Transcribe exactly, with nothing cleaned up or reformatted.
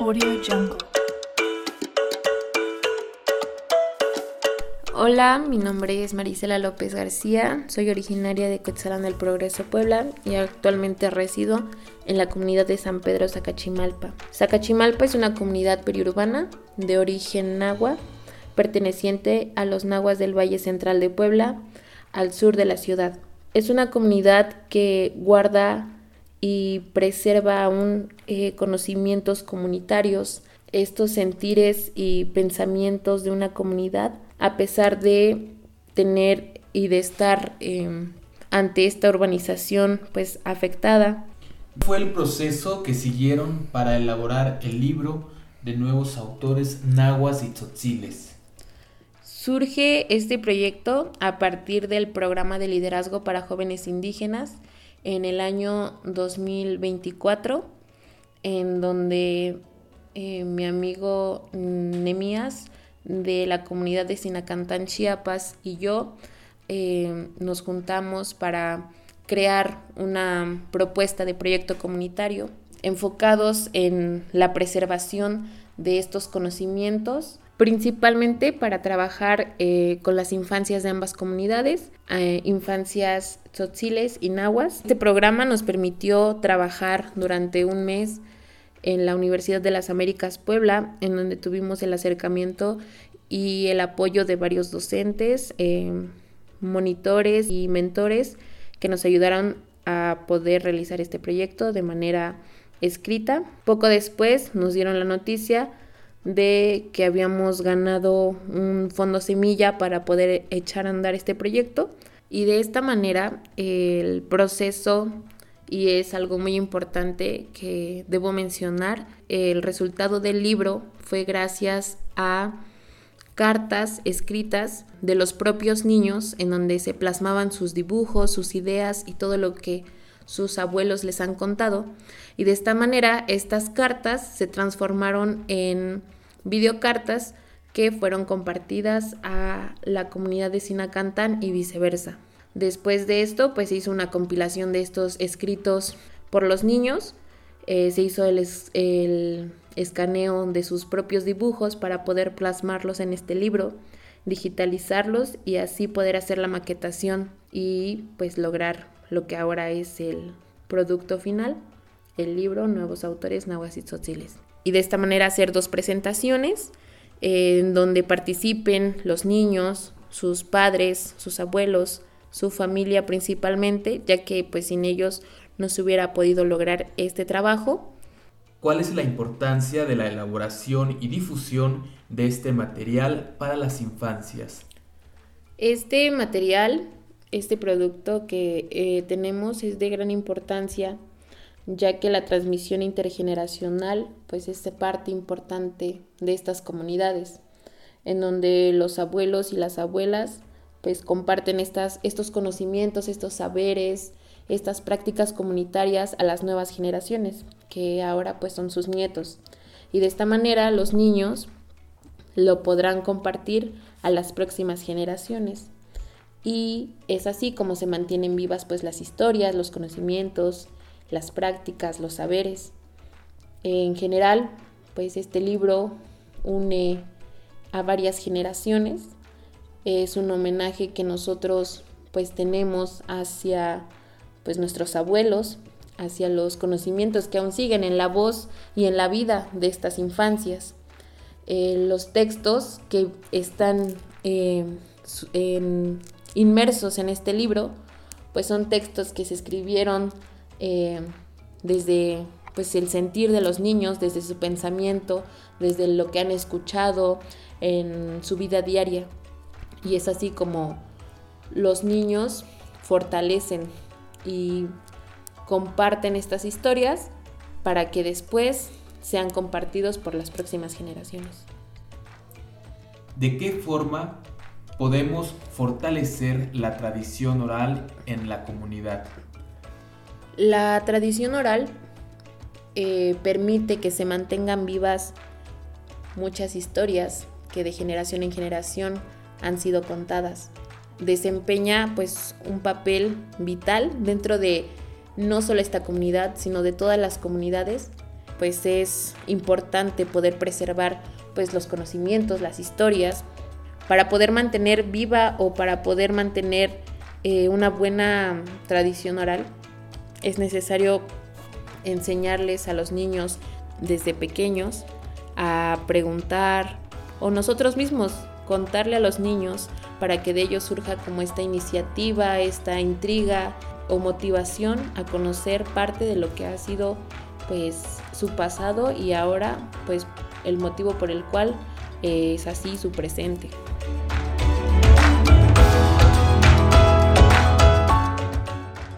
Audio Jungle. Hola, mi nombre es Marisela López García, soy originaria de Coetzalán del Progreso, Puebla, y actualmente resido en la comunidad de San Pedro Zacachimalpa. Zacachimalpa es una comunidad periurbana de origen náhua, perteneciente a los nahuas del Valle Central de Puebla, al sur de la ciudad. Es una comunidad que guarda y preserva aún eh, conocimientos comunitarios, estos sentires y pensamientos de una comunidad, a pesar de tener y de estar eh, ante esta urbanización pues afectada. ¿Cuál fue el proceso que siguieron para elaborar el libro de nuevos autores náhuas y tzotziles? Surge este proyecto a partir del programa de liderazgo para jóvenes indígenas en el año dos mil veinticuatro, en donde eh, mi amigo Nemías de la comunidad de Sinacantán, Chiapas, y yo eh, nos juntamos para crear una propuesta de proyecto comunitario enfocados en la preservación de estos conocimientos, principalmente para trabajar eh, con las infancias de ambas comunidades, eh, infancias tzotziles y nahuas. Este programa nos permitió trabajar durante un mes en la Universidad de las Américas Puebla, en donde tuvimos el acercamiento y el apoyo de varios docentes, eh, monitores y mentores que nos ayudaron a poder realizar este proyecto de manera escrita. Poco después nos dieron la noticia de que habíamos ganado un fondo semilla para poder echar a andar este proyecto, y de esta manera el proceso, y es algo muy importante que debo mencionar, el resultado del libro fue gracias a cartas escritas de los propios niños en donde se plasmaban sus dibujos, sus ideas y todo lo que sus abuelos les han contado, y de esta manera estas cartas se transformaron en videocartas que fueron compartidas a la comunidad de Sinacantán y viceversa. Después de esto, pues se hizo una compilación de estos escritos por los niños, eh, se hizo el, es, el escaneo de sus propios dibujos para poder plasmarlos en este libro, digitalizarlos y así poder hacer la maquetación y pues lograr lo que ahora es el producto final, el libro Nuevos Autores Náhuas y Tzotziles. Y de esta manera hacer dos presentaciones eh, en donde participen los niños, sus padres, sus abuelos, su familia principalmente, ya que pues sin ellos no se hubiera podido lograr este trabajo. ¿Cuál es la importancia de la elaboración y difusión de este material para las infancias? Este material, este producto que eh, tenemos es de gran importancia, ya que la transmisión intergeneracional pues es parte importante de estas comunidades, en donde los abuelos y las abuelas pues comparten estas, estos conocimientos, estos saberes, estas prácticas comunitarias a las nuevas generaciones, que ahora pues son sus nietos. Y de esta manera los niños lo podrán compartir a las próximas generaciones. Y es así como se mantienen vivas pues las historias, los conocimientos, las prácticas, los saberes. En general, pues este libro une a varias generaciones. Es un homenaje que nosotros pues tenemos hacia pues nuestros abuelos, hacia los conocimientos que aún siguen en la voz y en la vida de estas infancias. Eh, los textos que están eh, en, inmersos en este libro pues son textos que se escribieron eh, desde pues el sentir de los niños, desde su pensamiento, desde lo que han escuchado en su vida diaria. Y es así como los niños fortalecen y comparten estas historias para que después sean compartidos por las próximas generaciones. ¿De qué forma podemos fortalecer la tradición oral en la comunidad? La tradición oral eh, permite que se mantengan vivas muchas historias que de generación en generación han sido contadas. Desempeña pues un papel vital dentro de no solo esta comunidad, sino de todas las comunidades, pues es importante poder preservar pues los conocimientos, las historias, para poder mantener viva o para poder mantener eh, una buena tradición oral. Es necesario enseñarles a los niños desde pequeños a preguntar, o nosotros mismos contarle a los niños para que de ellos surja como esta iniciativa, esta intriga o motivación a conocer parte de lo que ha sido pues su pasado y ahora pues el motivo por el cual es así su presente.